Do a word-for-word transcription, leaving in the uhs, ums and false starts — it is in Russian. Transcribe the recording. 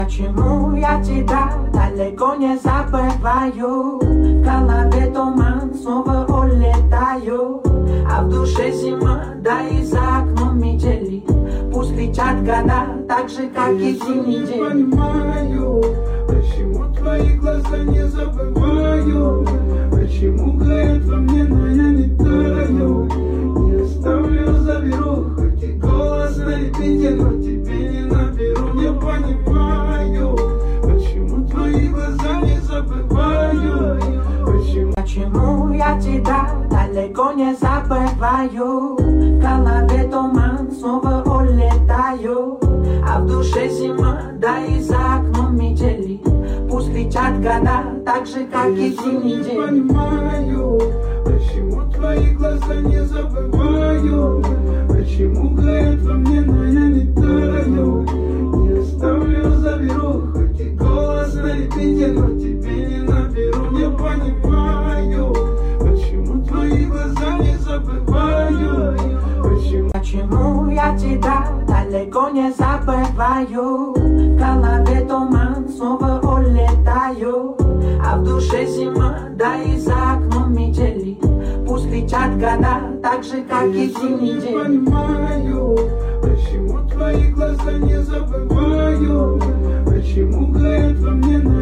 Почему я тебя далеко не забываю? В голове туман, снова улетаю, а в душе зима, да и за окном метели. Пусть летят года, так же, как и те недели. Я не понимаю, почему твои глаза не забываю. Почему горят во мне, но я не таю. Не оставлю, заберу, хоть и голос на репите, но тебе не наберу. Не понимаю, почему твои глаза не забываю. Почему? Почему я тебя далеко не забываю? В голове туман, снова улетаю, а в душе зима, да и за окном метели. Пусть летят года, так же, как и те недели. Я не понимаю, почему твои глаза не забываю. Почему горят во мне, но я не таю. Не оставлю, заберу, хоть и голос на репите, но тебе не наберу. Не понимаю, почему твои глаза не забываю. Почему? Почему я тебя далеко не забываю? В голове туман, снова улетаю, а в душе зима, да и за окном метели. Пусть летят года, так же, как и те Не недели. понимаю, почему твои глаза не забываю. Почему горят во мне, но